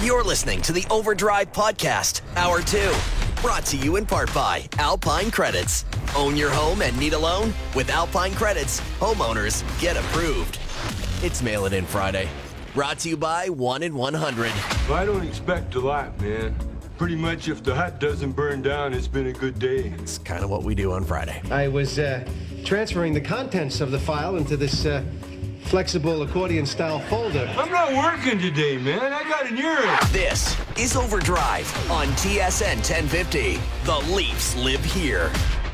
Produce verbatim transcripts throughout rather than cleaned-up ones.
You're listening to the Overdrive Podcast, Hour two. Brought to you in part by Alpine Credits. Own your home and need a loan? With Alpine Credits, homeowners get approved. It's Mail It In Friday. Brought to you by one in one hundred. Well, I don't expect a lot, man. Pretty much if the hut doesn't burn down, it's been a good day. It's kind of what we do on Friday. I was uh, transferring the contents of the file into this uh, flexible accordion-style folder. I'm not working today, man. I got an earache. This is Overdrive on T S N ten fifty. The Leafs live here.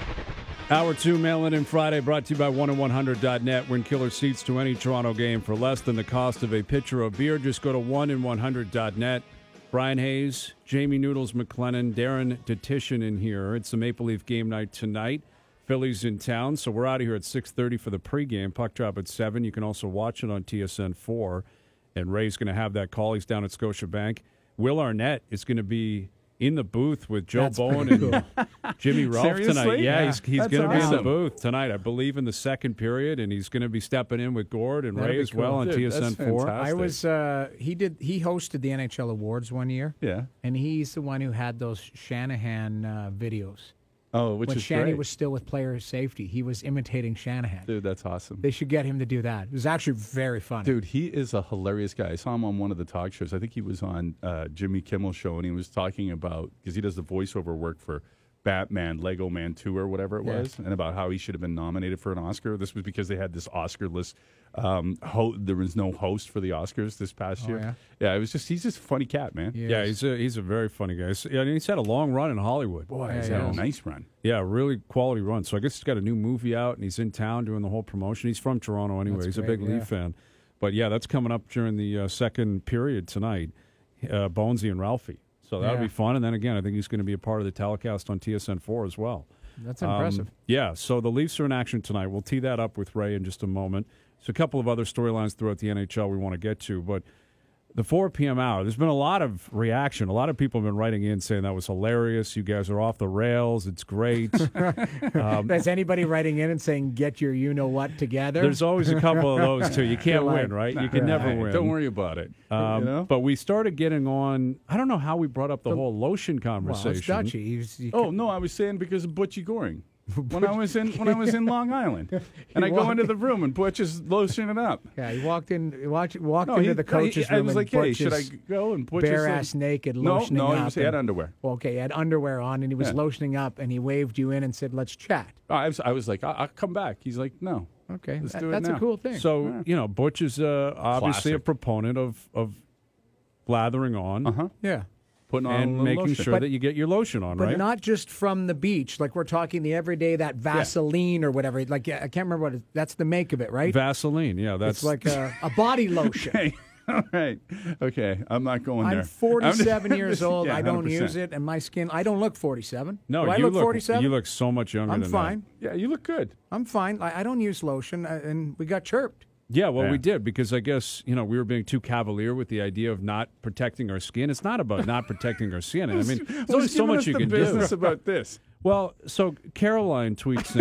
Hour two, Mail It In Friday, brought to you by one in one hundred dot net. Win killer seats to any Toronto game for less than the cost of a pitcher of beer. Just go to one in one hundred dot net. Brian Hayes, Jamie Noodles McLennan, Darren Detition in here. It's the Maple Leaf game night tonight. Phillies in town, so we're out of here at six thirty for the pregame. Puck drop at seven. You can also watch it on T S N four. And Ray's going to have that call. He's down at Scotiabank. Will Arnett is going to be in the booth with Joe That's Bowen cool. and Jimmy Ralph Seriously? tonight. Yeah, Yeah. he's, he's That's going to be in the awesome. booth tonight, I believe, in the second period, and he's going to be stepping in with Gord and That'd Ray be as well cool. on Dude, T S N that's four. fantastic. I was uh, he did he hosted the N H L Awards one year. Yeah. And he's the one who had those Shanahan uh, videos. Oh, which when is Shanny great. was still with player safety, he was imitating Shanahan. Dude, that's awesome. They should get him to do that. It was actually very funny. Dude, he is a hilarious guy. I saw him on one of the talk shows. I think he was on uh, Jimmy Kimmel's show, and he was talking about, because he does the voiceover work for Batman, Lego Man two or whatever it Yeah. was, and about how he should have been nominated for an Oscar. This was because they had this Oscar-less, um, ho- there was no host for the Oscars this past Oh, year. yeah? Yeah, it was just, he's just a funny cat, man. He Yeah, is. he's a, he's a very funny guy. So, yeah, and he's had a long run in Hollywood. Boy, Yeah, he's yeah. had a nice run. Yeah, really quality run. So I guess he's got a new movie out, and he's in town doing the whole promotion. He's from Toronto anyway. That's he's great, a big yeah. Leaf fan. But, yeah, that's coming up during the uh, second period tonight, uh, Bonesy and Ralphie. So that'll Yeah. be fun. And then, again, I think he's going to be a part of the telecast on T S N four as well. That's Um, impressive. yeah, so the Leafs are in action tonight. We'll tee that up with Ray in just a moment. So a couple of other storylines throughout the N H L we want to get to, but the four p.m. hour, there's been a lot of reaction. A lot of people have been writing in saying that was hilarious. You guys are off the rails. It's great. um, Is anybody writing in and saying, get your you-know-what together? there's always a couple of those, too. You can't You're like, win, right? You can nah, never Hey, win. Don't worry about it. Um, you know? But we started getting on, I don't know how we brought up the, The- whole lotion well, conversation. it's Dutchy. He's, he, Oh no, I was saying because of Butchie Goring. When I was in when I was in Long Island, and I go walked- into the room and Butch is lotioning up. Yeah, he walked in, he walked, walked No, into he- the coach's he- I room was and like, "Hey, Butch should I is go?" And Butch is bare like- ass naked, No, lotioning no, up. he was, he had and- underwear. Well, okay, he had underwear on, and he was Yeah. lotioning up, and he waved you in and said, "Let's chat." I was, I was like, I- "I'll come back." He's like, "No." Okay, Let's that- do it that's now. a cool thing. So, Yeah. you know, Butch is uh, obviously a Classic. proponent of, of blathering on. Uh huh. yeah, Putting on a and little making lotion. sure that you get your lotion on, but right? not just from the beach. Like we're talking the everyday that Vaseline or whatever. Like I can't remember what it, that's the make of it, right? Vaseline. Yeah, that's it's like a, a body lotion. Hey, all right, okay. I'm not going there. I'm forty-seven I'm years just- old. yeah, I don't one hundred percent. use it, and my skin. I don't look forty-seven. no. Do I you look forty-seven. You look so much younger I'm than fine. Yeah, you look good. I'm fine. I, I don't use lotion, uh, and we got chirped. that. Yeah, well, Yeah. we did because I guess you know we were being too cavalier with the idea of not protecting our skin. It's not about not protecting our skin. I mean, there's only Who's so giving much us you the can business do. about this. Well, so Caroline tweets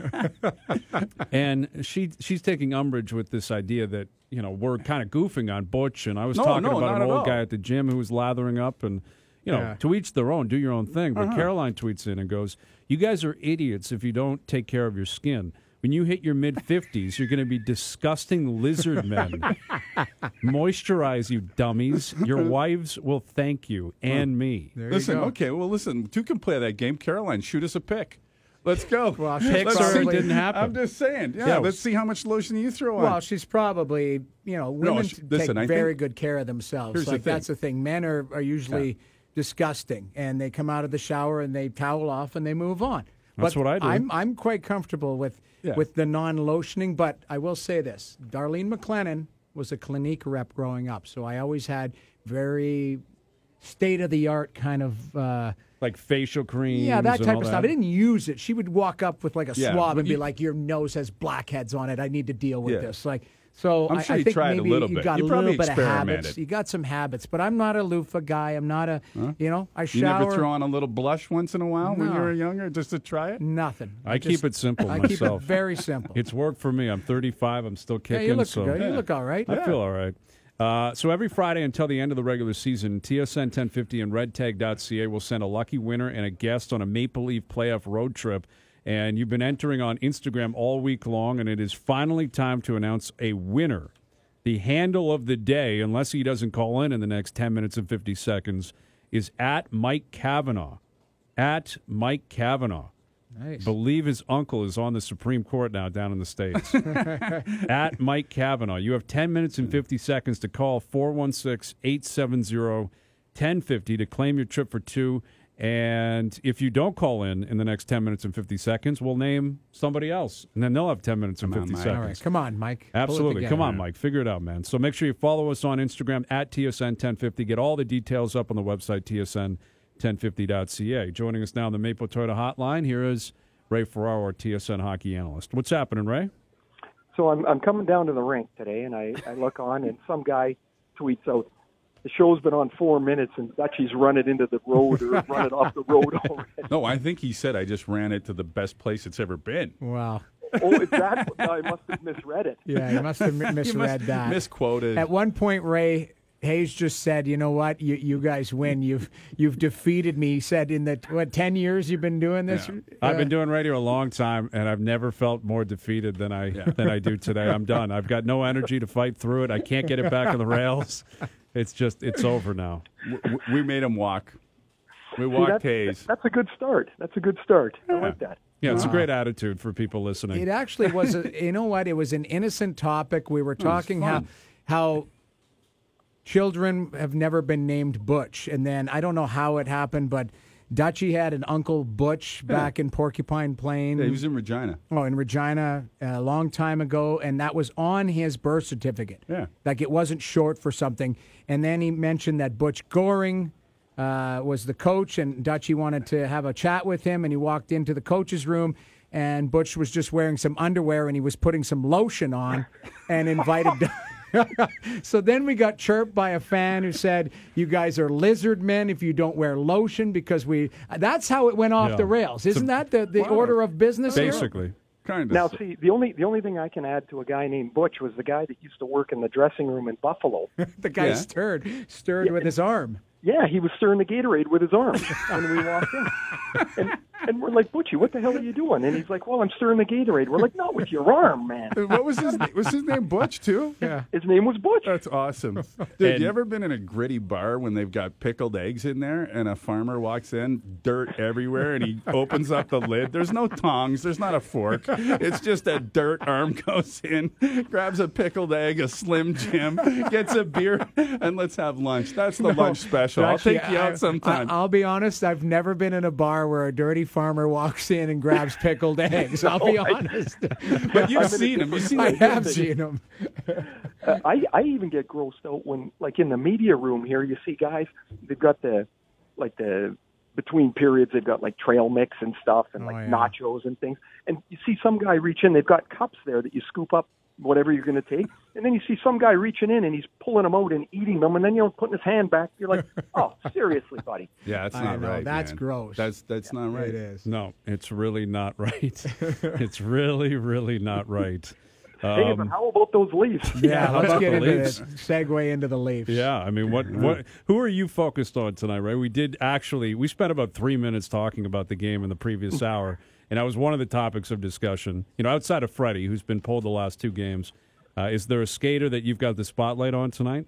in, and she she's taking umbrage with this idea that you know we're kind of goofing on Butch, and I was No, talking no, about not an at old all. guy at the gym who was lathering up, and you know, Yeah. to each their own, do your own thing. But Uh-huh. Caroline tweets in and goes, "You guys are idiots if you don't take care of your skin." When you hit your mid fifties, you're going to be disgusting lizard men. Moisturize, you dummies. Your wives will thank you and me. There Listen, you go. okay, well, listen, two can play that game. Caroline, shoot us a pick. Let's go. Well, she's Picks Let's are, see. didn't happen. I'm just saying. Yeah, Yeah, let's see how much lotion you throw on. Well, she's probably, you know, women sh- take listen, I very think- good care of themselves. Here's the like thing. that's the thing. Men are, are usually disgusting, and they come out of the shower and they towel off and they move on. That's but what I do. I'm I'm quite comfortable with Yeah. with the non-lotioning, but I will say this: Darlene McLennan was a Clinique rep growing up, so I always had very state-of-the-art kind of. Uh, Like facial creams. Yeah, that and type all of that. stuff. I didn't use it. She would walk up with like a Yeah, swab but and be you- like, "Your nose has blackheads on it. I need to deal with Yeah. this." Like, so I'm I, sure I you think tried a maybe little you bit. got You a probably little bit of habits. experimented. You got some habits, but I'm not a loofah guy. I'm not a, you know, I you shower. never throw on a little blush once in a while when you No. were younger just to try it? Nothing. I keep just- it simple I myself. keep it very simple. It's worked for me. I'm thirty-five. I'm still yeah, kicking. you look so good. You look all right. I feel all right. Uh, so every Friday until the end of the regular season, T S N ten fifty and red tag dot c a will send a lucky winner and a guest on a Maple Leaf playoff road trip. And you've been entering on Instagram all week long, and it is finally time to announce a winner. The handle of the day, unless he doesn't call in in the next ten minutes and fifty seconds, is at Mike Kavanaugh. At Mike Kavanaugh. Nice. Believe his uncle is on the Supreme Court now down in the States. At Mike Kavanaugh. You have ten minutes and fifty seconds to call four one six, eight seven zero, one zero five zero to claim your trip for two. And if you don't call in in the next ten minutes and fifty seconds, we'll name somebody else. And then they'll have ten minutes and Come on, fifty Mike. seconds. All right, come on, Mike. Pull it Absolutely. together. Come on, Mike. Figure it out, man. So make sure you follow us on Instagram at T S N ten fifty. Get all the details up on the website, T S N ten fifty dot c a. Joining us now on the Maple Toyota Hotline, here is Ray Ferraro, our T S N hockey analyst. What's happening, Ray? So I'm I'm coming down to the rink today, and I, I look on, and some guy tweets out, the show's been on four minutes, and Dutchie's run it into the road or run it off the road already. No, I think he said I just ran it to the best place it's ever been. Wow. Oh, is that? I must have misread it. Yeah, you must have mi- misread Mis- that. Misquoted. At one point, Ray Hayes just said, "You know what? You you guys win. You've you've defeated me." He said, "In the what ten years you've been doing this?" Yeah. I've Uh, been doing radio a long time, and I've never felt more defeated than I than I do today. I'm done. I've got no energy to fight through it. I can't get it back on the rails. It's just, it's over now. W- w- we made him walk. We See, walked that's, Hayes. that's a good start. That's a good start. I like that. Yeah, it's a great attitude for people listening. It actually was. A, you know what? It was an innocent topic. We were talking how fun. how children have never been named Butch, and then I don't know how it happened, but Dutchie had an Uncle Butch back in Porcupine Plain. Yeah, he was in Regina. Oh, in Regina a long time ago, and that was on his birth certificate. Yeah. Like it wasn't short for something. And then he mentioned that Butch Goring uh, was the coach, and Dutchie wanted to have a chat with him, and he walked into the coach's room, and Butch was just wearing some underwear, and he was putting some lotion on and invited So then we got chirped by a fan who said, "You guys are lizard men if you don't wear lotion," because we. That's how it went off Yeah. the rails. Isn't that the, the Wow. order of business? here? Basically. Kind of. Now, see, the only the only thing I can add to a guy named Butch was the guy that used to work in the dressing room in Buffalo. The guy Yeah. stirred, stirred with his arm. Yeah, he was stirring the Gatorade with his arm when we walked in. And, and we're like, Butchie, what the hell are you doing? And he's like, well, I'm stirring the Gatorade. We're like, not with your arm, man. What was his was his name? Butch too? Yeah. His name was Butch. That's awesome. Dude, And- you ever been in a gritty bar when they've got pickled eggs in there and a farmer walks in, dirt everywhere, and he opens up the lid? There's no tongs. There's not a fork. It's just a dirt arm goes in, grabs a pickled egg, a Slim Jim, gets a beer, and let's have lunch. That's the lunch special. I'll Actually, take you out I- sometime. I, will be honest. I've never been in a bar where a dirty farmer walks in and grabs pickled eggs. I'll be honest. but you've I'm in a seen him. You've different seen I him. have seen them. Uh, I, I even get grossed out when, like, in the media room here, you see guys, they've got the, like, the, between periods, they've got, like, trail mix and stuff and, Oh, like, yeah. nachos and things. And you see some guy reach in, they've got cups there that you scoop up whatever you're going to take. And then you see some guy reaching in and he's pulling them out and eating them. And then, you know, putting his hand back. You're like, oh, seriously, buddy. Yeah, that's I not know, right. that's man. gross. That's that's not right. It is. No, it's really not right. It's really, really not right. Hey, Um, but how about those Leafs? Yeah, how let's about get the into Leafs? it. Segue into the Leafs. Yeah, I mean, what, what? Who are you focused on tonight, Ray? We did actually. We spent about three minutes talking about the game in the previous hour, and that was one of the topics of discussion. You know, outside of Freddie, who's been pulled the last two games, uh, is there a skater that you've got the spotlight on tonight?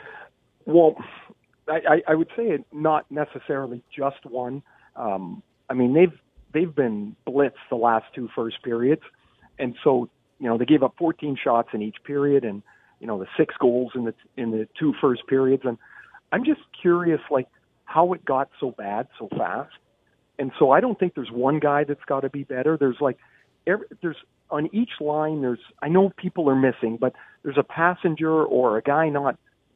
Well, I, I, I would say it not necessarily just one. Um, I mean, they've they've been blitzed the last two first periods, and so you know they gave up fourteen shots in each period, and you know the six goals in the in the two first periods. And I'm just curious, like how it got so bad so fast. And so I don't think there's one guy that's got to be better. There's like every, there's on each line. There's I know people are missing, but there's a passenger or a guy not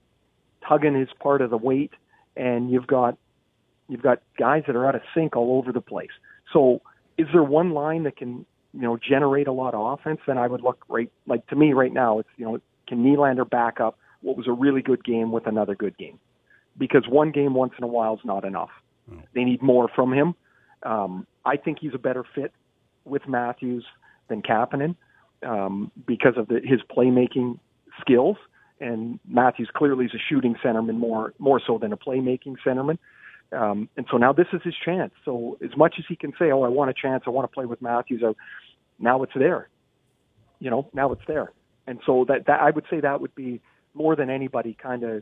tugging his part of the weight, and you've got you've got guys that are out of sync all over the place. So is there one line that can, you know, generate a lot of offense? Then I would look right, like to me right now, it's, you know, can Nylander back up what was a really good game with another good game? Because one game once in a while is not enough. Oh. They need more from him. Um, I think he's a better fit with Matthews than Kapanen um, because of the, his playmaking skills. and Matthews clearly is a shooting centerman more more so than a playmaking centerman. Um, and so now this is his chance. So as much as he can say, oh, I want a chance, I want to play with Matthews, I, now it's there. You know, now it's there. And so that, that I would say that would be more than anybody kind of,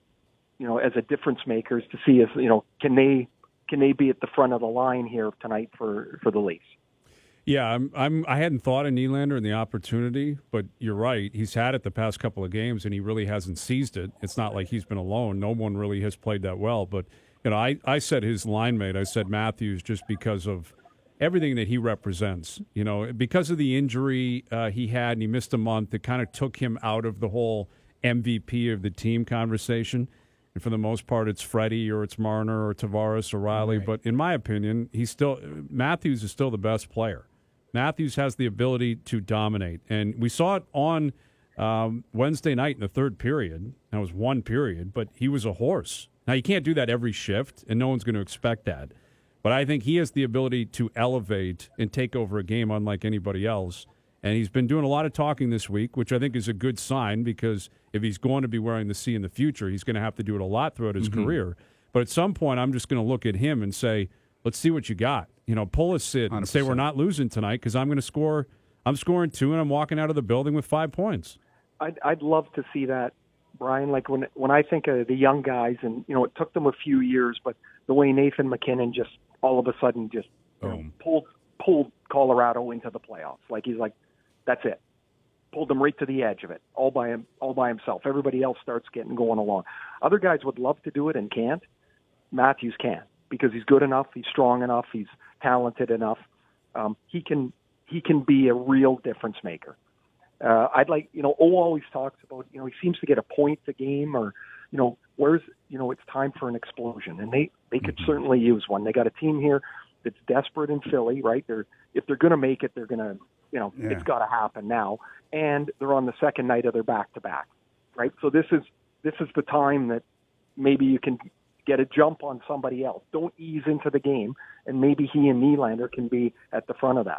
you know, as a difference makers to see if, you know, can they can they be at the front of the line here tonight for, for the Leafs? Yeah, I'm, I'm, I hadn't thought of Nylander and the opportunity, but you're right. He's had it the past couple of games, and he really hasn't seized it. It's not like he's been alone. No one really has played that well. But, you know, I, I said his line mate, I said Matthews, just because of everything that he represents. You know, because of the injury uh, he had, and he missed a month, it kind of took him out of the whole M V P of the team conversation. And for the most part, it's Freddie or it's Marner or Tavares or Riley. Right. But in my opinion, he's still Matthews is still the best player. Matthews has the ability to dominate. And we saw it on um, Wednesday night in the third period. That was one period, but he was a horse. Now, you can't do that every shift, and no one's going to expect that. But I think he has the ability to elevate and take over a game unlike anybody else. And he's been doing a lot of talking this week, which I think is a good sign, because if he's going to be wearing the C in the future, he's going to have to do it a lot throughout his mm-hmm. career. But at some point, I'm just going to look at him and say, let's see what you got. You know, pull a sit and one hundred percent say we're not losing tonight because I'm going to score. I'm scoring two, and I'm walking out of the building with five points. I'd, I'd love to see that, Brian. Like when when I think of the young guys, and you know, it took them a few years, but the way Nathan MacKinnon just all of a sudden just you know, pulled pulled Colorado into the playoffs. Like he's like, that's it. Pulled them right to the edge of it, all by him, all by himself. Everybody else starts getting going along. Other guys would love to do it and can't. Matthews can, because he's good enough, he's strong enough, he's talented enough. Um, he can he can be a real difference maker. Uh, I'd like, you know, O always talks about, you know, he seems to get a point a game, or, you know, where's, you know, it's time for an explosion, and they they could mm-hmm. certainly use one. They got a team here that's desperate in Philly, right? They're if they're going to make it, they're going to, you know, yeah. it's got to happen now, and they're on the second night of their back to back, right? So this is this is the time that maybe you can get a jump on somebody else. Don't ease into the game, and maybe he and Nylander can be at the front of that.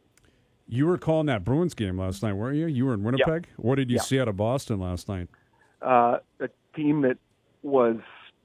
You were calling that Bruins game last night, weren't you? You were in Winnipeg? Yeah. What did you yeah. see out of Boston last night? Uh, a team that was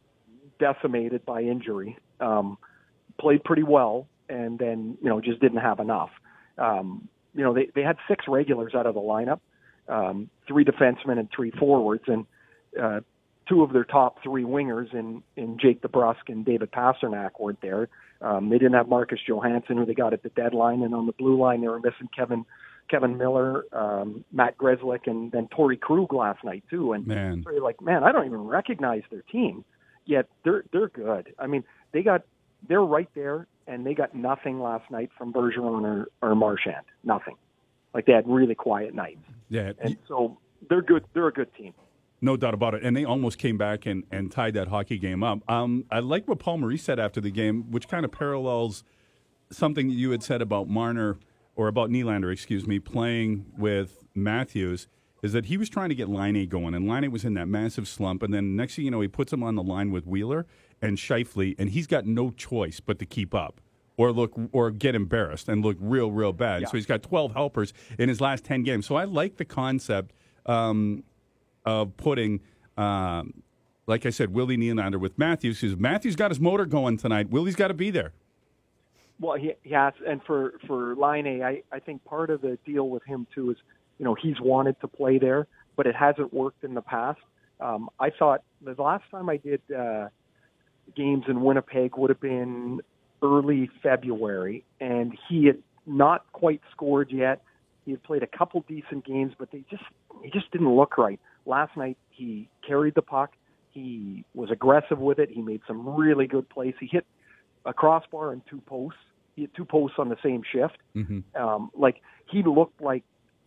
decimated by injury, um, played pretty well, and then, you know, just didn't have enough. Um, you know, they, they had six regulars out of the lineup, um, three defensemen and three forwards, and uh, two of their top three wingers in, in Jake DeBrusk and David Pasternak weren't there. Um, they didn't have Marcus Johansson, who they got at the deadline, and on the blue line they were missing Kevin Kevin Miller, um, Matt Grzelcyk, and then Torrey Krug last night too. And man. so you're like, man, I don't even recognize their team, yet they're they're good. I mean, they got they're right there, and they got nothing last night from Bergeron or, or Marchand. Nothing. Like they had really quiet nights. Yeah, and so they're good. They're a good team. No doubt about it. And they almost came back and, and tied that hockey game up. Um, I like what Paul Maurice said after the game, which kind of parallels something that you had said about Marner, or about Nylander, excuse me, playing with Matthews, is that he was trying to get Laine going, and Laine was in that massive slump. And then next thing you know, he puts him on the line with Wheeler and Scheifele, and he's got no choice but to keep up or look or get embarrassed and look real, real bad. Yeah. So he's got twelve helpers in his last ten games. So I like the concept um, of putting, um, like I said, Willie Nylander with Matthews, because Matthews got his motor going tonight. Willie's got to be there. Well, he, he has, and for for Laine, I, I think part of the deal with him too is, you know, he's wanted to play there, but it hasn't worked in the past. Um, I thought the last time I did uh, games in Winnipeg would have been early February, and he had not quite scored yet. He had played a couple decent games, but they just he just didn't look right. Last night he carried the puck. He was aggressive with it. He made some really good plays. He hit a crossbar and two posts. He had two posts on the same shift. Mm-hmm. Um, like he looked like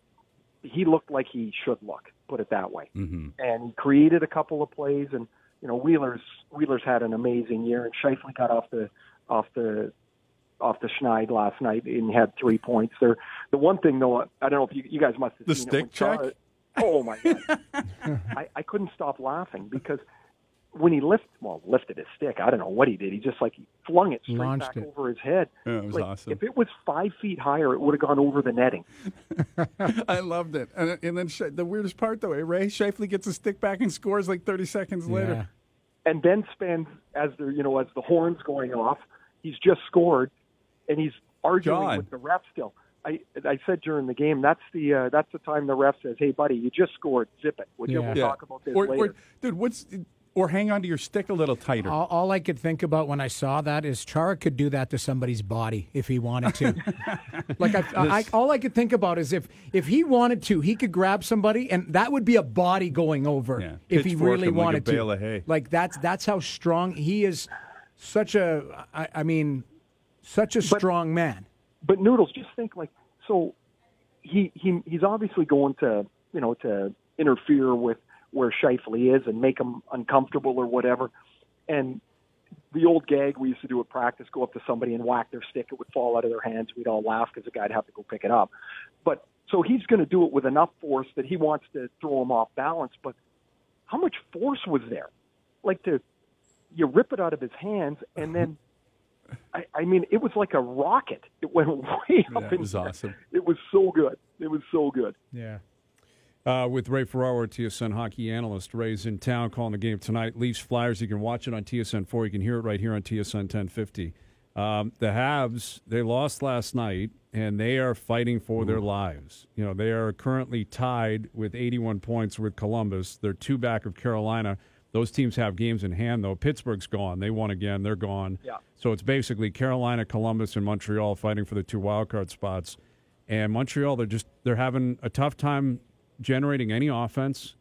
he looked like he should look. Put it that way. Mm-hmm. And he created a couple of plays. And you know, Wheeler's Wheeler's had an amazing year. And Scheifele got off the off the off the schneid last night and had three points. There. The one thing though, I don't know if you, you guys must have the seen stick it check. Char- oh my god! I, I couldn't stop laughing because when he lifted, well, lifted his stick, I don't know what he did. He just like he flung it straight Launched back it. over his head. Yeah, it was like, awesome. If it was five feet higher, it would have gone over the netting. I loved it. And, and then Sh- the weirdest part, though, eh, Ray Scheifele gets a stick back and scores like thirty seconds later. Yeah. And then spends as the you know as the horn's going off, he's just scored, and he's arguing John. with the ref still. I I said during the game that's the uh, that's the time the ref says, "Hey, buddy, you just scored. Zip it. Would you Yeah. we'll Yeah. talk about this or, later." or, dude, what's or hang on to your stick a little tighter. All, all I could think about when I saw that is Chara could do that to somebody's body if he wanted to. like I, I, all I could think about is if if he wanted to, he could grab somebody, and that would be a body going over Yeah. if he Pitchfork really him like a wanted bale to. of hay. Like that's that's how strong he is. Such a, I, I mean, such a But- strong man. But Noodles, just think like so. He he he's obviously going to you know to interfere with where Scheifele is and make him uncomfortable or whatever. And the old gag we used to do at practice: go up to somebody and whack their stick. It would fall out of their hands. We'd all laugh because the guy'd have to go pick it up. But so he's going to do it with enough force that he wants to throw him off balance. But how much force was there? Like to you rip it out of his hands and then. I, I mean, it was like a rocket. It went way up Yeah, in it was there. awesome. It was so good. It was so good. Yeah. Uh, with Ray Ferraro, T S N hockey analyst. Ray's in town calling the game tonight. Leafs Flyers. You can watch it on T S N four. You can hear it right here on T S N ten fifty. Um, the Habs, they lost last night, and they are fighting for their lives. You know, they are currently tied with eighty-one points with Columbus. They're two back of Carolina. Those teams have games in hand, though. Pittsburgh's gone. They won again. They're gone. Yeah. So it's basically Carolina, Columbus, and Montreal fighting for the two wildcard spots. And Montreal, they're just they're having a tough time generating any offense.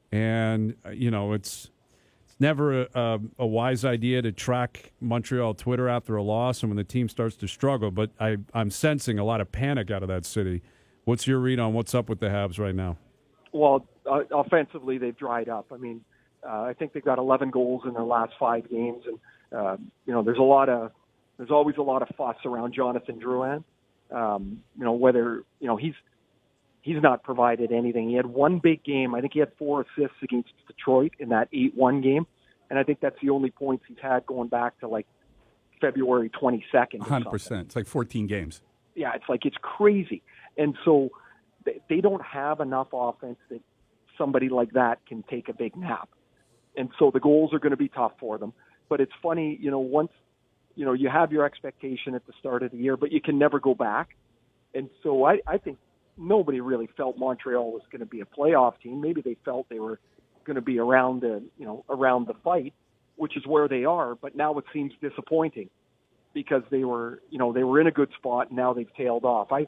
And, uh, you know, it's it's never a, a, a wise idea to track Montreal Twitter after a loss and when the team starts to struggle. But I, I'm sensing a lot of panic out of that city. What's your read on what's up with the Habs right now? Well, uh, offensively, they've dried up. I mean, uh, I think they've got eleven goals in their last five games, and uh, you know, there's a lot of there's always a lot of fuss around Jonathan Drouin. Um, you know, whether you know he's he's not provided anything. He had one big game. I think he had four assists against Detroit in that eight one game, and I think that's the only points he's had going back to like February twenty-second. one hundred percent. It's like fourteen games. Yeah, it's like it's crazy. And so they, they don't have enough offense that somebody like that can take a big nap. And so the goals are going to be tough for them. But it's funny, you know, once, you know, you have your expectation at the start of the year, but you can never go back. And so I, I think nobody really felt Montreal was going to be a playoff team. Maybe they felt they were going to be around the, you know, around the fight, which is where they are. But now it seems disappointing because they were, you know, they were in a good spot and now they've tailed off. I,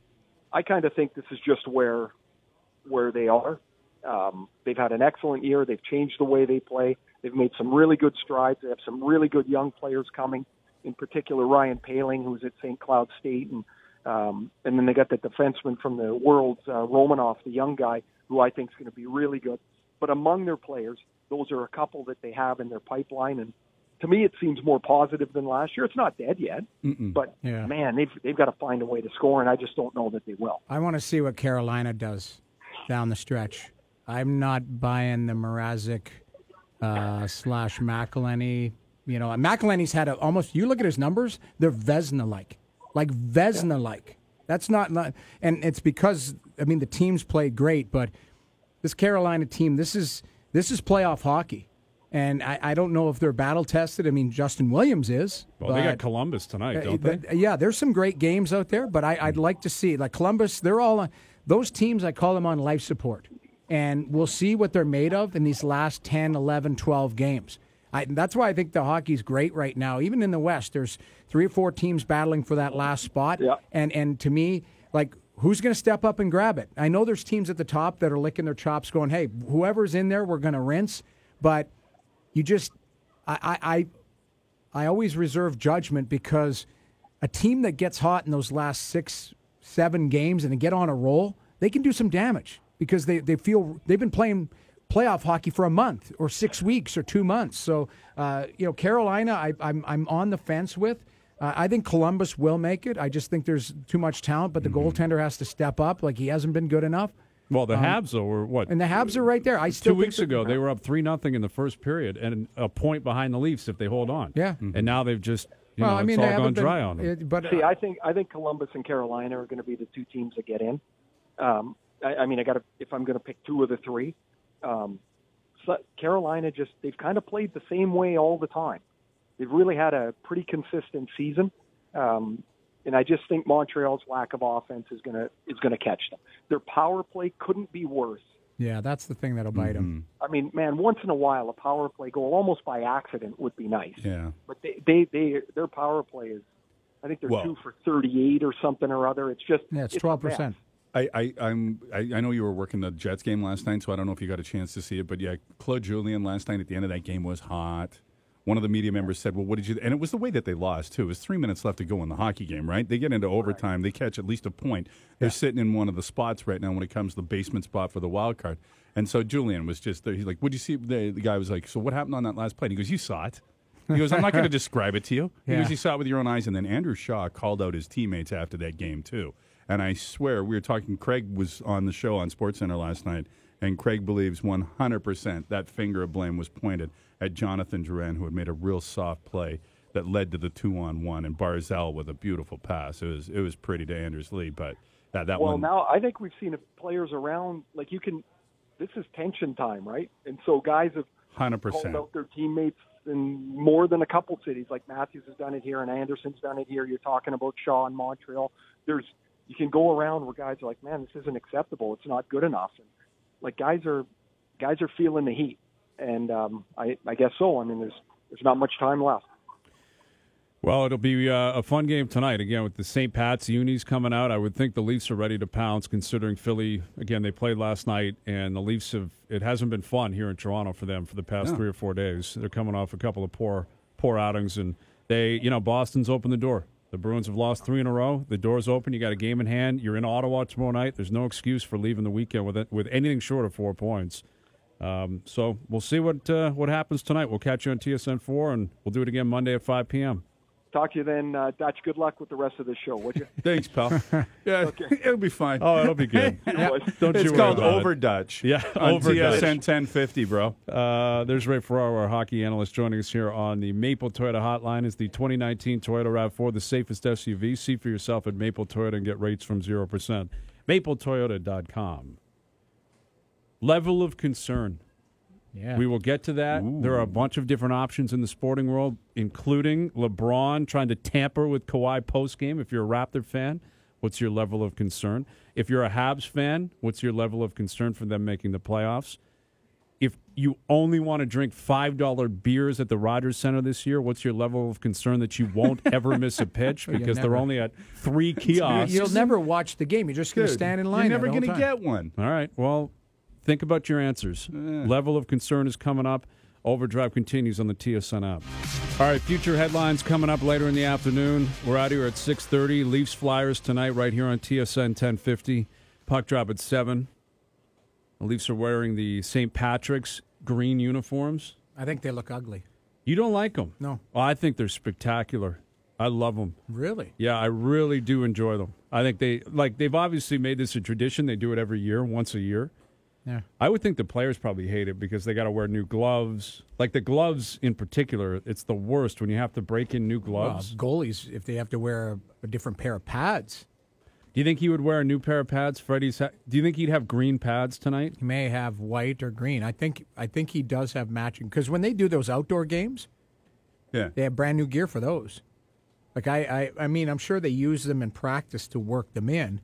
I kind of think this is just where, where they are. Um, they've had an excellent year. They've changed the way they play. They've made some really good strides. They have some really good young players coming, in particular Ryan Poehling, who's at Saint Cloud State. And um, and then they got the defenseman from the Worlds, uh, Romanoff, the young guy, who I think is going to be really good. But among their players, those are a couple that they have in their pipeline. And to me, it seems more positive than last year. It's not dead yet. Mm-mm. But, Yeah. man, they've, they've got to find a way to score, and I just don't know that they will. I want to see what Carolina does down the stretch. I'm not buying the Mrazek uh, slash McElhinney. You know, McElhinney's had a, almost. You look at his numbers; they're Vezina-like, like Vezina-like. That's not, not, and it's because I mean the teams played great, but this Carolina team, this is this is playoff hockey, and I, I don't know if they're battle tested. I mean, Justin Williams is. Well, they got but- Columbus tonight, uh, don't they? th- Yeah, there's some great games out there, but I, I'd like to see like Columbus. They're all on, those teams. I call them on life support, and we'll see what they're made of in these last ten, eleven, twelve games. I, that's why I think the hockey's great right now. Even in the West, there's three or four teams battling for that last spot. Yeah. And and to me, like, who's going to step up and grab it? I know there's teams at the top that are licking their chops, going, "Hey, whoever's in there, we're going to rinse." But you just, I, I, I I always reserve judgment because a team that gets hot in those last six, seven games and they get on a roll, they can do some damage because they, they feel they've been playing playoff hockey for a month or six weeks or two months. So, uh, you know, Carolina, I, I'm I'm on the fence with. Uh, I think Columbus will make it. I just think there's too much talent, but the Mm-hmm. goaltender has to step up. Like he hasn't been good enough. Well, the Um, Habs, though, were what? And the Habs are right there. I still Two think weeks that- ago, they were up three nothing in the first period and a point behind the Leafs if they hold on. Yeah. And now they've just, you well, know, I mean, it's they all gone haven't been- dry on them. it- but See, I think I think Columbus and Carolina are going to be the two teams that get in. Um, I, I mean, I got to if I'm going to pick two of the three. Um, so Carolina just they've kind of played the same way all the time. They've really had a pretty consistent season, um, and I just think Montreal's lack of offense is going to is going to catch them. Their power play couldn't be worse. yeah, that's the thing that'll bite them. I mean, man, once in a while a power play goal almost by accident would be nice. Yeah. But they, they, they their power play is, I think they're Well- two for thirty-eight or something or other. It's just Yeah, it's a twelve percent. mess. I, I, I'm, I, I know you were working the Jets game last night, so I don't know if you got a chance to see it. But yeah, Claude Julien last night at the end of that game was hot. One of the media members said, well, what did you... And it was the way that they lost, too. It was three minutes left to go in the hockey game, right? They get into overtime. They catch at least a point. They're sitting in one of the spots right now when it comes to the basement spot for the wild card. And so Julian was just there. He's like, what'd you see? The, the guy was like, so what happened on that last play? And he goes, you saw it. He goes, I'm not going to describe it to you. He Yeah. goes, you saw it with your own eyes. And then Andrew Shaw called out his teammates after that game, too. And I swear, we were talking, Craig was on the show on SportsCenter last night, and Craig believes one hundred percent that finger of blame was pointed at Jonathan Drouin, who had made a real soft play that led to the two-on-one, and Barzal with a beautiful pass. It was it was pretty to Anders Lee, but that, that Well, one... now I think we've seen players around, like you can, this is tension time, right? And so guys have one hundred called percent. out their teammates in more than a couple cities, like Matthews has done it here and Anderson's done it here. You're talking about Shaw in Montreal. There's You can go around where guys are like, man, this isn't acceptable. It's not good enough. And like guys are, guys are feeling the heat, and um, I, I guess so. I mean, there's there's not much time left. Well, it'll be uh, a fun game tonight, again, with the Saint Pat's unis coming out. I would think the Leafs are ready to pounce, considering Philly, again, they played last night, and the Leafs have, it hasn't been fun here in Toronto for them for the past No. three or four days. They're coming off a couple of poor, poor outings, and they, you know, Boston's opened the door. The Bruins have lost three in a row. The door's open. You got a game in hand. You're in Ottawa tomorrow night. There's no excuse for leaving the weekend with it, with anything short of four points. Um, so we'll see what uh, what happens tonight. We'll catch you on T S N four, and we'll do it again Monday at five p.m. Talk to you then, uh, Dutch. Good luck with the rest of the show, would you? Thanks, pal. Yeah, it'll be fine. Oh, it'll be good. Don't it's you worry called about it. Over Dutch. Yeah, on Over T S N Dutch. ten fifty, bro. Uh, there's Ray Ferraro, our hockey analyst, joining us here on the Maple Toyota Hotline. Is the twenty nineteen Toyota RAV four the safest S U V? See for yourself at Maple Toyota and get rates from zero percent. maple toyota dot com. Level of concern. Yeah. We will get to that. Ooh. There are a bunch of different options in the sporting world, including LeBron trying to tamper with Kawhi postgame. If you're a Raptor fan, what's your level of concern? If you're a Habs fan, what's your level of concern for them making the playoffs? If you only want to drink five dollar beers at the Rogers Center this year, what's your level of concern that you won't ever miss a pitch You'll because they're never. only at three kiosks? You'll never watch the game. You're just going to Dude, stand in line. You're never going going to to get one. All right, well, think about your answers. Level of concern is coming up. Overdrive continues on the T S N app. All right, future headlines coming up later in the afternoon. We're out here at six thirty. Leafs Flyers tonight right here on T S N ten fifty. Puck drop at seven. The Leafs are wearing the Saint Patrick's green uniforms. I think they look ugly. You don't like them? No. Oh, I think they're spectacular. I love them. Really? Yeah, I really do enjoy them. I think they, like, they've obviously made this a tradition. They do it every year, once a year. Yeah. I would think the players probably hate it because they got to wear new gloves. Like the gloves in particular, it's the worst when you have to break in new Well, gloves. goalies, if they have to wear a, a different pair of pads, Do you think he would wear a new pair of pads? Freddie's. Ha- do you think he'd have green pads tonight? he may have white or green. I think I think he does have matching because when they do those outdoor games, Yeah. they have brand new gear for those. Like I, I, I mean, I'm sure they use them in practice to work them in,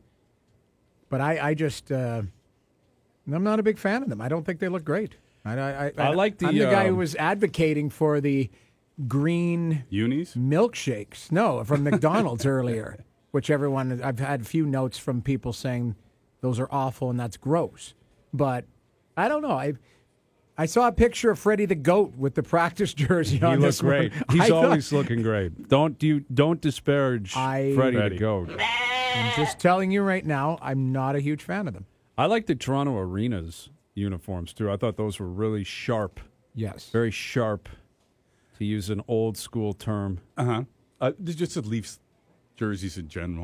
but I, I just, uh, I'm not a big fan of them. I don't think they look great. I, I, I, I like the, I'm the guy who um, was advocating for the green Unis? milkshakes. No, from McDonald's earlier, which everyone I've had a few notes from people saying those are awful and that's gross. But I don't know. I I saw a picture of Freddie the Goat with the practice jersey He on. looks this one. great. I He's thought- always looking great. Don't you don't disparage I- Freddie Freddie. the Goat. I'm just telling you right now, I'm not a huge fan of them. I like the Toronto Arena's uniforms too. I thought those were really sharp, Yes. very sharp, to use an old school term. Uh-huh. Uh There's just the Leafs jerseys in general.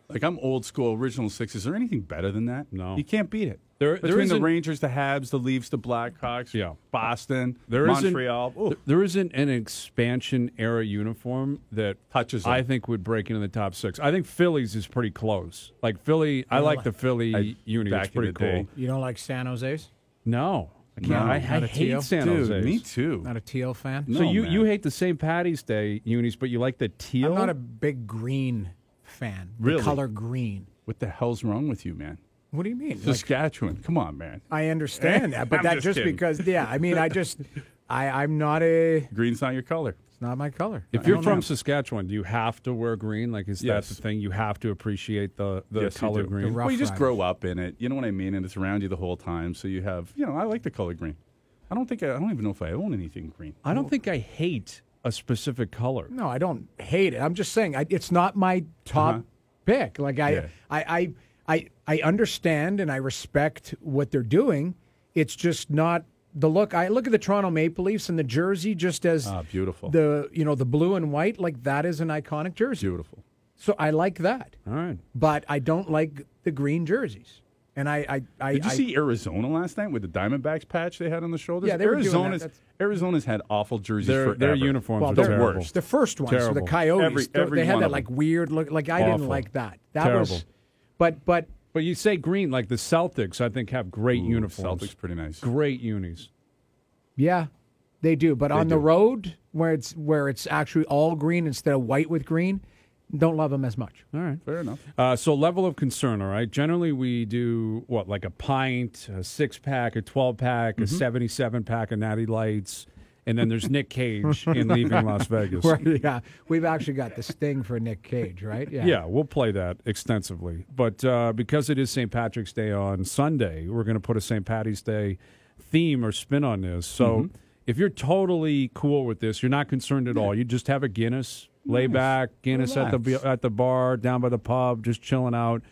Like, I'm old school, original six. Is there anything better than that? No. You can't beat it. There- there Between the isn't- Rangers, the Habs, the Leafs, the Blackhawks, Yeah. Boston, There isn't- Montreal. Ooh. There- There isn't an expansion era uniform that Touches them. I think would break into the top six. I think Phillies is pretty close. Like Philly, I like the Philly I- uni. back It's pretty in the cool. day. You don't like San Jose's? No, I can't. No, I, I not a hate teal? San Dude, Jose. me too. Not a teal fan? So No, you man. you hate the Saint Patty's Day unis, but you like the teal. I'm not a big green fan. The Really? color green. What the hell's wrong with you, man? What do you mean? Like, Saskatchewan. Come on, man. I understand that, but I'm that just just kidding. because, yeah, I mean, I just, I, I'm not a, Green's not your color. it's not my color. If I you're don't from know. Saskatchewan, do you have to wear green? Like, is Yes. that the thing? You have to appreciate the the Yes, you color do. green. The rough Well, you just Riders. grow up in it. You know what I mean? And it's around you the whole time. So you have, you know, I like the color green. I don't think, I, I don't even know if I own anything green. I don't think I hate a specific color. No, I don't hate it. I'm just saying I, it's not my top Uh-huh. pick. Like I, Yeah. I, I, I, I understand and I respect what they're doing. It's just not the look. I look at the Toronto Maple Leafs and the jersey just as Ah, beautiful. the you know the blue and white. Like that is an iconic jersey. Beautiful. So I like that, All right. but I don't like the green jerseys. And I, I, I Did you I, see Arizona last night with the Diamondbacks patch they had on the shoulders? Yeah, they were doing that. Arizona's That's- Arizona's had awful jerseys Their forever. their uniforms Well, are they're terrible. worst. the first ones, so Terrible. the Coyotes, Every- they- every they had one that of like them. weird look. Like I Awful. didn't like that. That Terrible. was, but but But you say green, like the Celtics, I think have great Ooh, uniforms. Celtics pretty nice. Great unis. yeah, they do. But on the do. road where it's where it's actually all green instead of white with green, don't love them as much. All right. Fair enough. Uh, so level of concern, all right? Generally, we do, what, like a pint, a six-pack, a twelve-pack, Mm-hmm. a seventy-seven-pack of Natty Lights, and then there's Nick Cage in Leaving Las Vegas. Where- yeah, we've actually got the sting for Nick Cage, right? Yeah. Yeah, we'll play that extensively. But uh, because it is Saint Patrick's Day on Sunday, we're going to put a Saint Patty's Day theme or spin on this. So Mm-hmm. if you're totally cool with this, you're not concerned at all. You just have a Guinness, lay back, Guinness at the Relax. at the bar, down by the pub, just chilling out.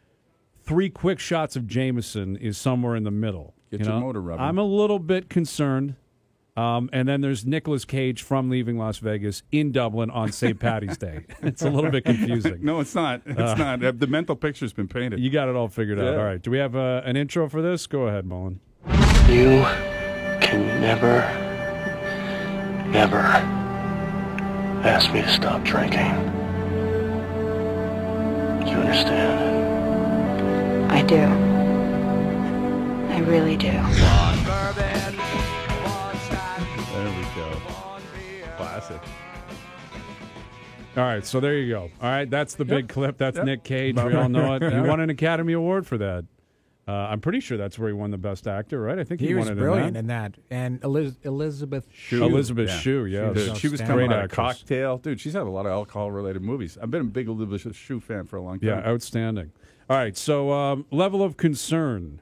Three quick shots of Jameson is somewhere in the middle. Get you your know? motor rubbing. I'm a little bit concerned. Um, and then there's Nicolas Cage from Leaving Las Vegas in Dublin on Saint Patty's Day. It's a little bit confusing. No, it's not. It's not. Uh, The mental picture's been painted. You got it all figured out. Yeah. All right. Do we have uh, an intro for this? Go ahead, Mullen. You can never, never ask me to stop drinking. Do you understand? I do. I really do. There we go. Classic. All right. So there you go. All right. That's the big clip. That's Yep. Nick Cage. We all know it. He won an Academy Award for that. Uh, I'm pretty sure that's where he won the Best Actor, right? I think he, He was won it brilliant in that. in that. And Eliz- Elizabeth Shue. Elizabeth Yeah. Shue, yeah. Dude, so she was outstanding. coming Great out of actress. Cocktail. Dude, she's had a lot of alcohol-related movies. I've been a big Elizabeth Shue fan for a long time. Yeah, outstanding. All right. So um, level of concern.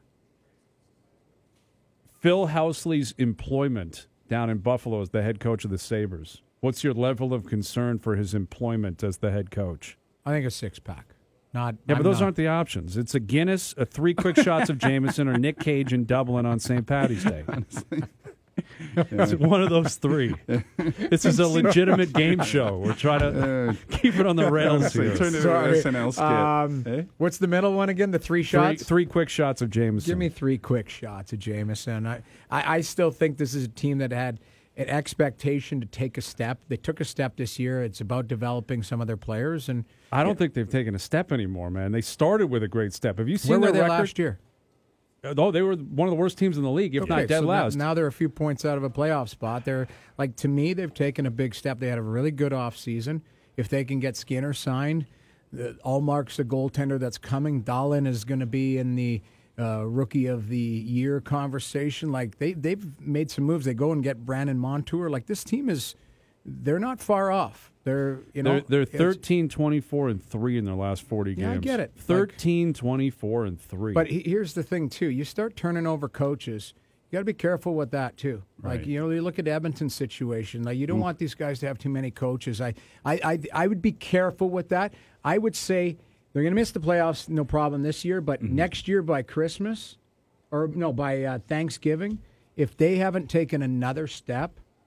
Phil Housley's employment down in Buffalo as the head coach of the Sabres. What's your level of concern for his employment as the head coach? I think a six pack. Not Yeah, I'm but those not- aren't the options. It's a Guinness, a three quick shots of Jameson, or Nick Cage in Dublin on Saint Patty's Day. It's one of those three. This is a legitimate game show. We're trying to keep it on the rails here. Turn it into Sorry. an S N L skit. Um, Eh? What's the middle one again? The three Three, shots. three quick shots of Jameson. Give me three quick shots of Jameson. I, I, I still think this is a team that had an expectation to take a step. They took a step this year. It's about developing some of their players. And I don't think they've taken a step anymore, man. They started with a great step. Have you seen where were their they record? last year? Oh, they were one of the worst teams in the league, if Okay, not dead so now- last. Now they're a few points out of a playoff spot. They're like to me, they've taken a big step. They had a really good offseason. If they can get Skinner signed, the, Allmark's a goaltender that's coming. Dahlin is going to be in the uh, rookie of the year conversation. Like they they've made some moves. They go and get Brandon Montour. Like this team is, they're not far off. They're you know They're, they're it's- thirteen, twenty-four, and three in their last forty games. Yeah, I get it. Like- thirteen, twenty-four, and three. But he- here's the thing, too. You start turning over coaches, you got to be careful with that, too. Like, Right. you know, you look at Edmonton's situation. Like, you don't Mm. want these guys to have too many coaches. I, I, I, I would be careful with that. I would say they're going to miss the playoffs, no problem, this year. But Mm-hmm. next year by Christmas, or no, by uh, Thanksgiving, if they haven't taken another step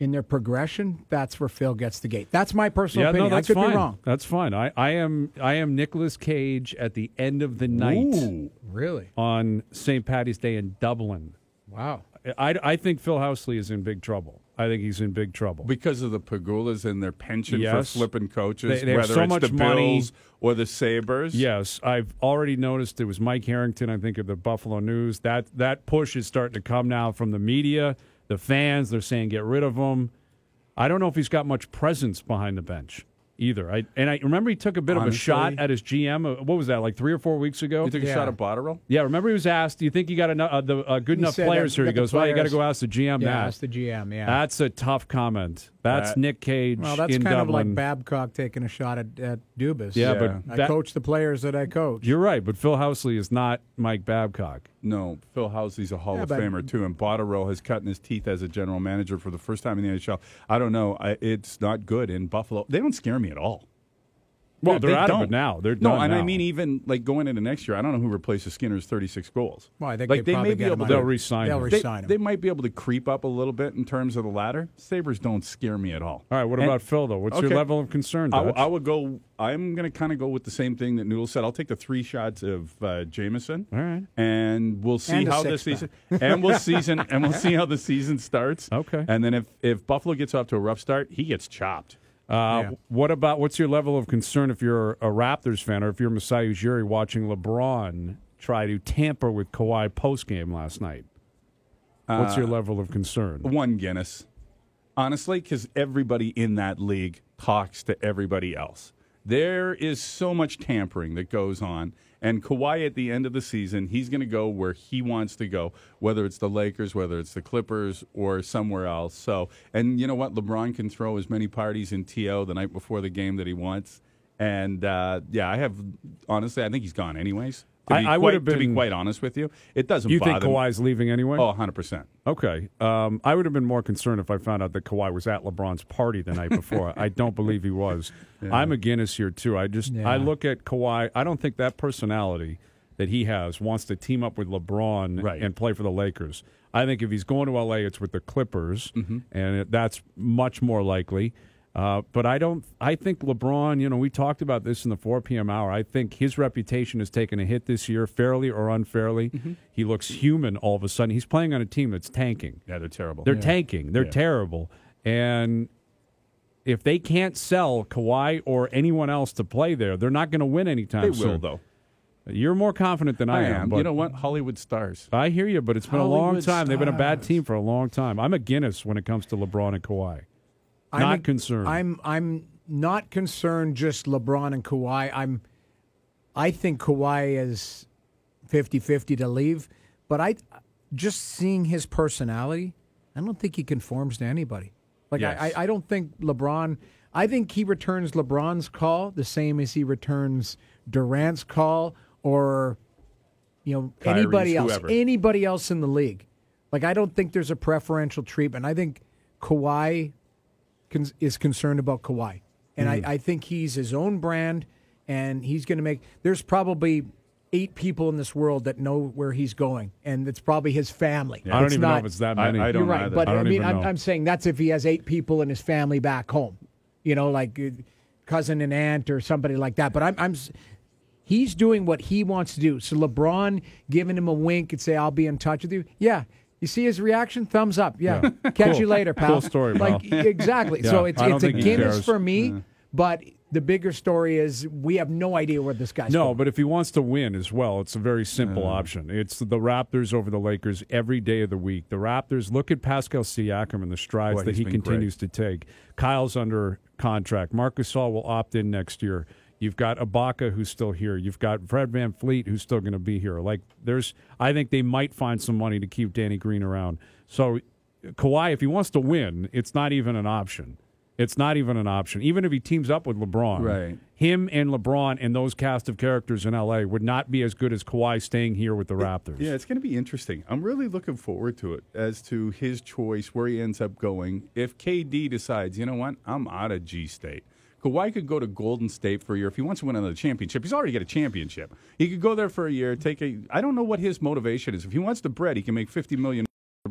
in their progression, that's where Phil gets the gate. That's my personal Yeah, opinion. no, that's I could fine. be wrong. That's fine. I, I am I am Nicolas Cage at the end of the night Ooh. Really? on Saint Patty's Day in Dublin. Wow. I, I think Phil Housley is in big trouble. I think he's in big trouble. Because of the Pagulas and their penchant Yes. for flipping coaches, They- they have whether so it's much the money. Bills or the Sabres. Yes, I've already noticed it was Mike Harrington, I think, of the Buffalo News. That that push is starting to come now from the media, the fans. They're saying get rid of him. I don't know if he's got much presence behind the bench either. I and I remember he took a bit Honestly, of a shot at his G M. uh, What was that, like three or four weeks ago? You took a Yeah. shot at Botterill? Yeah, remember he was asked, do you think you got enough, uh, the, uh, good He enough said players that here? we He got the goes, well, you got to players. go ask the G M Yeah, that. that's the G M, yeah. That's a tough comment. That's That- Nick Cage well, that's in kind Dublin. of like Babcock taking a shot at, at Dubas. Yeah, Yeah. but I that- coach the players that I coach. you're right, but Phil Housley is not Mike Babcock. No, Phil Housley's a Hall Yeah, of but- Famer, too, and Botterill has cut in his teeth as a general manager for the first time in the N H L. I don't know. I, it's not good in Buffalo. They don't scare me at all. Well, They- they're they out don't. of it now. They're No, done and I now. mean even like going into next year, I don't know who replaces Skinner's thirty-six goals. Well, I think like they they probably may be get him able on to. They'll re-sign They'll him. They, re-sign him. they might be able to creep up a little bit in terms of the ladder. Sabres don't scare me at all. All right, what And- about Phil, though? What's Okay. your level of concern, I, w- Dutch? I would go. I'm going to kind of go with the same thing that Noodle said. I'll take the three shots of uh, Jameson. All right. And we'll see And a how this six-pack. season. And we'll season. And we'll see how the season starts. Okay. And then if if Buffalo gets off to a rough start, he gets chopped. Uh, Yeah. What about, what's your level of concern if you're a Raptors fan or if you're Masai Ujiri watching LeBron try to tamper with Kawhi postgame last night? What's your level of concern? One Guinness, honestly, because everybody in that league talks to everybody else. There is so much tampering that goes on. And Kawhi, at the end of the season, he's going to go where he wants to go, whether it's the Lakers, whether it's the Clippers, or somewhere else. So, and you know what? LeBron can throw as many parties in T O the night before the game that he wants. And, uh, yeah, I have, honestly, I think he's gone anyways. To I- be I quite- would've To be been- quite honest with you, it doesn't You bother think me. Kawhi's leaving anyway? Oh, one hundred percent. Okay. Um, I would have been more concerned if I found out that Kawhi was at LeBron's party the night before. I don't believe he was. I'm a Guinness here, too. I just Yeah. I look at Kawhi. I don't think that personality that he has wants to team up with LeBron Right. and play for the Lakers. I think if he's going to L A, it's with the Clippers, Mm-hmm. and it, that's much more likely. Uh, but I don't. I think LeBron. You know, we talked about this in the four p.m. hour. I think his reputation has taken a hit this year, fairly or unfairly. Mm-hmm. He looks human all of a sudden. He's playing on a team that's tanking. Yeah, they're terrible. They're tanking. They're Yeah. terrible. And if they can't sell Kawhi or anyone else to play there, they're not going to win anytime They soon. will, though. You're more confident than I, I am. am. But You know what? Hollywood stars. I hear you, but it's been a long Hollywood time. They've been a bad stars. team for a long time. I'm a Guinness when it comes to LeBron and Kawhi. I'm Not a- concerned. I'm I'm not concerned just LeBron and Kawhi. I'm I think Kawhi is fifty-fifty to leave, but I just seeing his personality, I don't think he conforms to anybody. Like Yes. I, I don't think LeBron I think he returns LeBron's call the same as he returns Durant's call or you know Kyrie's, anybody else whoever. anybody else in the league. Like I don't think there's a preferential treatment. I think Kawhi con- is concerned about Kawhi. And Mm-hmm. I, I think he's his own brand, and he's going to make. There's probably eight people in this world that know where he's going, and it's probably his family. I don't It's even know not- if it's that I- many. I don't You're right, either. but I I, don't mean, even I'm, know. I'm saying that's if he has eight people in his family back home, you know, like uh, cousin and aunt or somebody like that. But I'm, I'm, s- he's doing what he wants to do. So LeBron giving him a wink and say, "I'll be in touch with you." Yeah. You see his reaction? Thumbs up. Yeah. Yeah. Catch Cool. you later, pal. Cool story, pal. Like exactly. Yeah, So it's I don't it's a think he Guinness cares. for me, but the bigger story is we have no idea where this guy's No, going. but if he wants to win as well, it's a very simple option. It's the Raptors over the Lakers every day of the week. The Raptors, look at Pascal Siakam and the strides Boy, that he's he been continues to take. Kyle's under contract. Marcus Gasol will opt in next year. You've got Ibaka, who's still here. You've got Fred Van Fleet, who's still going to be here. Like, there's, I think they might find some money to keep Danny Green around. So, Kawhi, if he wants to win, it's not even an option. It's not even an option. Even if he teams up with LeBron, Right. him and LeBron and those cast of characters in L A would not be as good as Kawhi staying here with the Raptors. Yeah, it's going to be interesting. I'm really looking forward to it as to his choice, where he ends up going. If K D decides, you know what, I'm out of G State. Kawhi could go to Golden State for a year. If he wants to win another championship, he's already got a championship. He could go there for a year, take a – I don't know what his motivation is. If he wants the bread, he can make fifty million dollars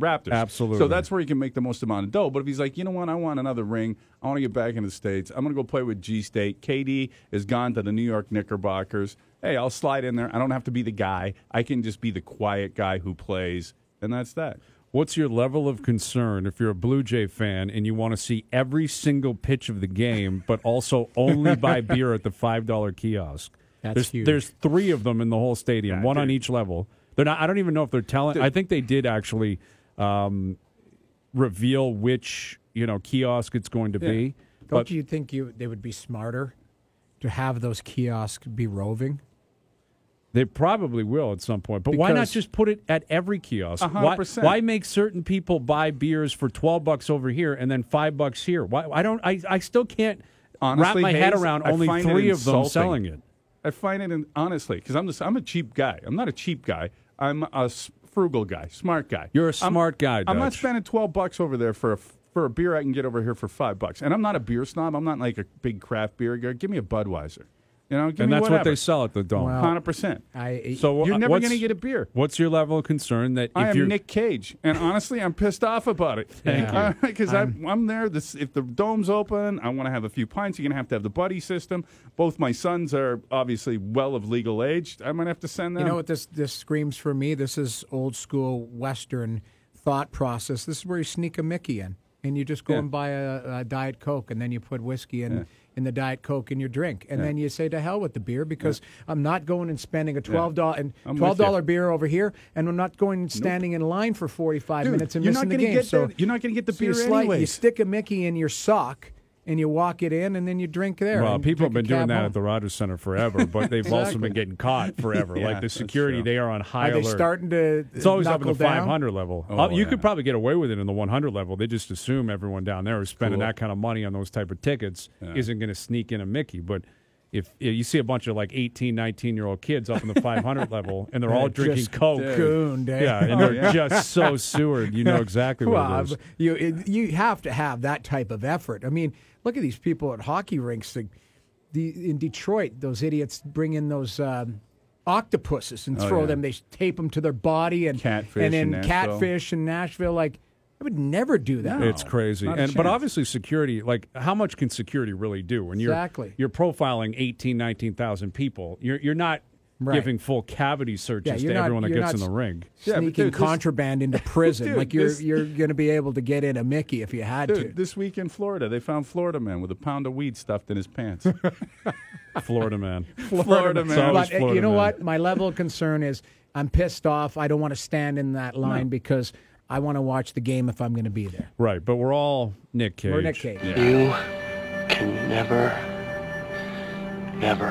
Raptors. Absolutely. So that's where he can make the most amount of dough. But if he's like, you know what, I want another ring. I want to get back in the States. I'm going to go play with G-State. K D is gone to the New York Knickerbockers. Hey, I'll slide in there. I don't have to be the guy. I can just be the quiet guy who plays, and that's that. What's your level of concern if you're a Blue Jay fan and you want to see every single pitch of the game, but also only buy beer at the five dollar kiosk? That's there's, huge. There's three of them in the whole stadium, Yeah, one dude. on each level. They're not. I don't even know if they're telling. Dude. I think they did actually um, reveal which you know kiosk it's going to Yeah. be. Don't But you think you they would be smarter to have those kiosks be roving? they probably will at some point. But why not Because- just put it at every kiosk? A hundred Why, percent. why make certain people buy beers for twelve bucks over here and then five bucks here? Why? I don't. I, I still can't Honestly, wrap my head Hayes, around I only find it three of them insulting. selling it. I find it in, honestly because I'm just I'm a cheap guy. I'm not a cheap guy. I'm a s- frugal guy, smart guy. You're a I'm- smart guy, I'm not Dutch. spending twelve bucks over there for a f- for a beer I can get over here for five bucks. And I'm not a beer snob. I'm not like a big craft beer guy. Give me a Budweiser. You know, give And me that's whatever. what they sell at the Dome. Well, Hundred percent. I so You're uh, never what's- going to get a beer. What's your level of concern that I if am you're Nick Cage, and honestly, I'm pissed off about it. Thank you. Because I'm, I'm there. This, if the dome's open, I want to have a few pints. You're going to have to have the buddy system. Both my sons are obviously well of legal age. I might have to send them. You know what this this screams for me? This is old school Western thought process. This is where you sneak a Mickey in, and you just go Yeah. and buy a, a Diet Coke, and then you put whiskey in. Yeah. In the Diet Coke in your drink, and then you say to hell with the beer because I'm not going and spending a twelve dollar and I'm with twelve dollar you. beer over here, and I'm not going and standing in line for forty five Dude, minutes and you're missing not the gonna game. get so that- you're not going to get the so you beer slide- You anyways. stick a Mickey in your sock and you walk it in, and then you drink there. Well, and people have take been a doing cab that home. at the Rogers Center forever, but they've also Exactly. been getting caught forever. Yeah, like the that's security, true. they are on high Are they alert. starting to? It's always up in the knuckle down? five hundred level. Oh, Uh, you yeah. could probably get away with it in the one hundred level. They just assume everyone down there who's spending Cool. that kind of money on those type of tickets Yeah. isn't going to sneak in a Mickey. But if if you see a bunch of like eighteen, nineteen-year-old kids up in the five hundred level and they're all Just drinking Coke. gooned, eh? Yeah, and Oh, they're yeah. just so sewered. You know exactly what Well, it is. you it, you have to have that type of effort. I mean, look at these people at hockey rinks. The, the in Detroit, those idiots bring in those um, octopuses and Oh, throw yeah. them. They tape them to their body and Catfish and then in Nashville. catfish in Nashville. Like I would never do that. It's crazy, not a and but chance. obviously security. Like, how much can security really do when you're Exactly. you're profiling eighteen, nineteen thousand people? You're you're not Right. giving full cavity Yeah, searches you're to not- everyone that you're gets in not the ring. Yeah, but Sneaking dude, this- contraband into prison. Dude, like you're this- you're going to be able to get in a Mickey if you had Dude, to. this week in Florida, they found Florida man with a pound of weed stuffed in his pants. Florida man. Florida man. It's always But uh, Florida you know man. what? My level of concern is I'm pissed off. I don't want to stand in that line No. because I want to watch the game if I'm going to be there. Right, but we're all Nick Cage. We're Nick Cage. You can never, never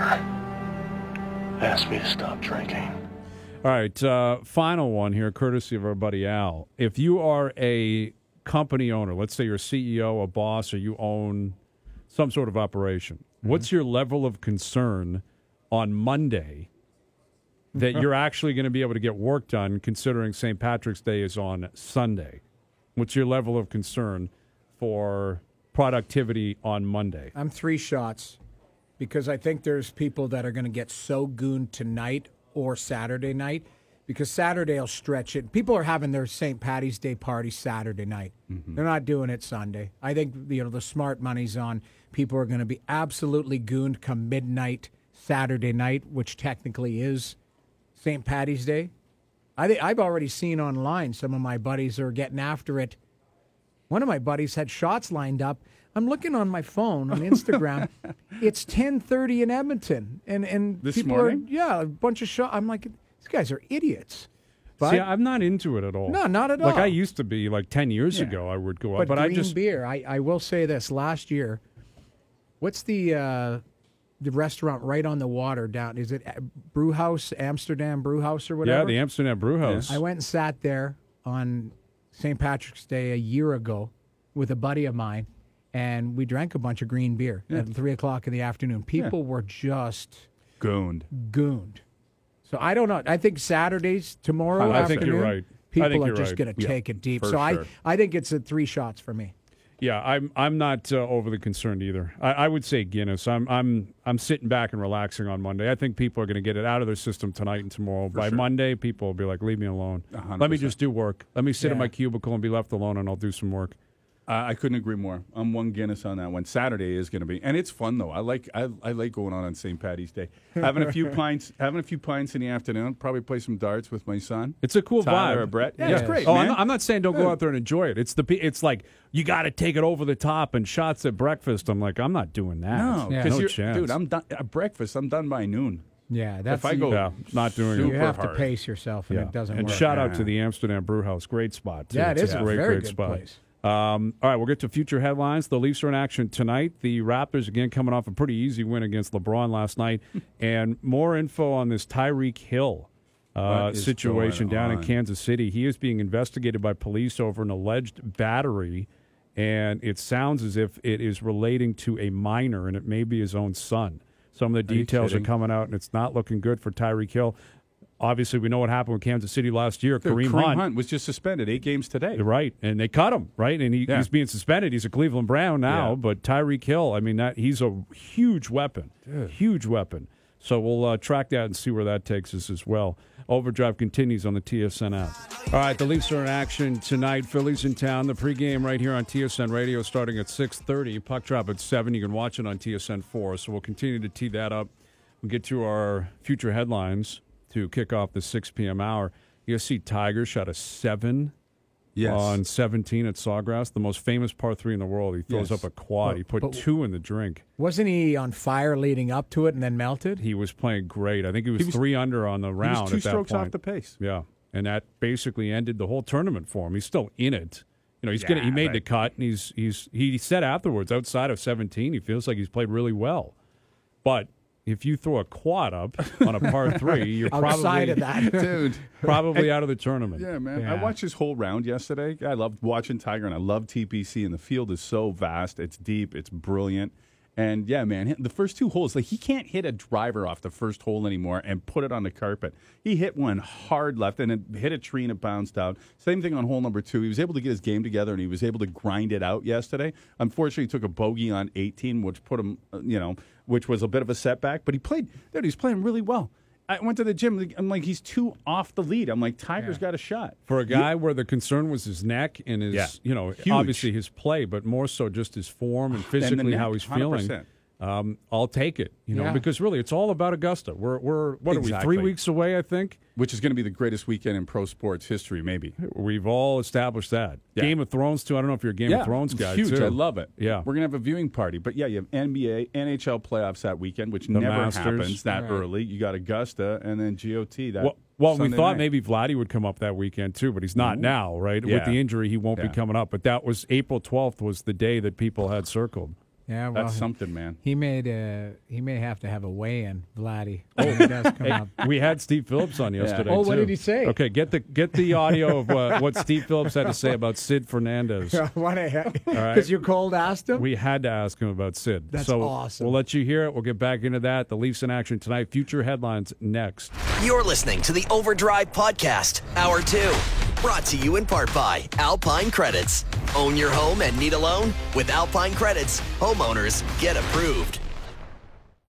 ask me to stop drinking. All right, uh, final one here, courtesy of our buddy Al. If you are a company owner, let's say you're a C E O, a boss, or you own some sort of operation, Mm-hmm. what's your level of concern on Monday that you're actually going to be able to get work done considering Saint Patrick's Day is on Sunday? What's your level of concern for productivity on Monday? I'm three shots because I think there's people that are going to get so gooned tonight or Saturday night because Saturday will stretch it. People are having their Saint Patty's Day party Saturday night. They're not doing it Sunday. I think you know the smart money's on. People are going to be absolutely gooned come midnight Saturday night, which technically is Saint Patty's Day. I think I've already seen online some of my buddies are getting after it. One of my buddies had shots lined up. I'm looking on my phone on Instagram. It's ten thirty in Edmonton, and and This people morning? are yeah, a bunch of shots. I'm like, these guys are idiots. But, See, I'm not into it at all. No, not at Like all. I used to be, like ten years Yeah. ago, I would go but up. But I green just beer. I, I will say this: last year, what's the uh, the restaurant right on the water down? Is it Brew House, Amsterdam Brew House, or whatever? yeah, the Amsterdam Brew House. I went and sat there on Saint Patrick's Day a year ago with a buddy of mine, and we drank a bunch of green beer Yeah. at three o'clock in the afternoon. People were just Gooned. gooned. So I don't know. I think Saturdays tomorrow I afternoon, think you're right. I people think are you're just right. going to Yeah, take it deep. for So sure. I, I think it's a three shots for me. Yeah, I'm I'm not uh, overly concerned either. I, I would say Guinness. I'm I'm I'm sitting back and relaxing on Monday. I think people are going to get it out of their system tonight and tomorrow. For By sure. Monday, people will be like, "Leave me alone. one hundred Let me percent. just do work. Let me sit in Yeah. my cubicle and be left alone, and I'll do some work." Uh, I couldn't agree more. I'm one Guinness on that one. Saturday is going to be, and it's fun though. I like I, I like going on on Saint Patty's Day, having a few pints, having a few pints in the afternoon. Probably play some darts with my son. It's a cool Tyler vibe. or Brett. Yeah, Yeah. it's great. Oh, man. I'm not, I'm not saying don't go out there and enjoy it. It's the pe- it's like you got to take it over the top and shots at breakfast. I'm like, I'm not doing that. No, Yeah. because no you're, chance, dude. I'm done at breakfast. I'm done by noon. Yeah, that's If I go, Yeah, not doing you it. super have to hard. pace yourself, and Yeah. it doesn't and work. shout out Yeah. to the Amsterdam Brew House. Great spot. Too. Yeah, it It's is a a great, very great good spot. place. Um, all right, we'll get to future headlines. The Leafs are in action tonight. The Raptors, again, coming off a pretty easy win against LeBron last night. And more info on this Tyreek Hill uh, What is situation going down in on? Kansas City. He is being investigated by police over an alleged battery, and it sounds as if it is relating to a minor, and it may be his own son. Some of the Are you details are kidding? coming out, and it's not looking good for Tyreek Hill. Obviously, we know what happened with Kansas City last year. Dude, Kareem, Kareem Hunt, Hunt was just suspended eight games today. right, and they cut him, right, and he, Yeah. he's being suspended. He's a Cleveland Brown now, Yeah. but Tyreek Hill, I mean, that he's a huge weapon, huge weapon. So we'll uh, track that and see where that takes us as well. Overdrive continues on the T S N app. All right, the Leafs are in action tonight. Phillies in town. The pregame right here on T S N Radio starting at six thirty. Puck drop at seven. You can watch it on T S N four. So we'll continue to tee that up. We'll get to our future headlines to kick off the six p.m. hour. U S C Tigers shot a seven Yes. on seventeen at Sawgrass, the most famous par three in the world. He throws Yes. up a quad. But- he put but- two in the drink. Wasn't he on fire leading up to it and then melted? He was playing great. I think he was, He was- three under on the He round. was two at that strokes point. off the pace. Yeah, and that basically ended the whole tournament for him. He's still in it. You know, he's gonna. He Yeah, made but- the cut, and he's he's he said afterwards, outside of seventeen, he feels like he's played really well. But if you throw a quad up on a par three, you're Outside probably of that, Dude. probably out of the tournament. Yeah, man. Yeah. I watched his whole round yesterday. I loved watching Tiger, and I love T P C, and the field is so vast. It's deep. It's brilliant. And, yeah, man, the first two holes, like, he can't hit a driver off the first hole anymore and put it on the carpet. He hit one hard left and it hit a tree and it bounced out. Same thing on hole number two. He was able to get his game together, and he was able to grind it out yesterday. Unfortunately, he took a bogey on eighteen, which put him, uh, you know, which was a bit of a setback. But he played, dude, he's playing really well. I went to the gym. I'm like, he's two off the lead. I'm like, Tiger's got a shot. For a guy where the concern was his neck and his, Yeah. you know, Huge. obviously his play, but more so just his form and physically neck, how he's one hundred feeling. percent. Um, I'll take it, you know, Yeah. because really it's all about Augusta. We're we're what are we Exactly. three weeks away? I think Which is going to be the greatest weekend in pro sports history, maybe. we've all established that. Yeah. Game of Thrones too. I don't know if you're a Game of Thrones it's guy. huge. Too. I love it. Yeah. We're going to have a viewing party. But, yeah, you have N B A, N H L playoffs that weekend, which The never Masters. happens that Right. early. You got Augusta and then G O T that Well, well we Sunday thought night. maybe Vladdy would come up that weekend too, but he's not now, right? With Yeah. the injury, he won't be Yeah. coming up. But that was April twelfth was the day that people had circled. yeah, well, That's something, man. he made uh, he may have to have a weigh-in, Vladdy. when he does come up. We had Steve Phillips on yesterday. Oh, what too. did he say? Okay, get the get the audio of uh, what Steve Phillips had to say about Sid Fernandez. What a heck! right. Because you cold asked him. We had to ask him about Sid. That's so awesome. We'll let you hear it. We'll get back into that. The Leafs in action tonight. Future headlines next. You're listening to the Overdrive Podcast, Hour two. Brought to you in part by Alpine Credits. Own your home and need a loan? With Alpine Credits, homeowners get approved.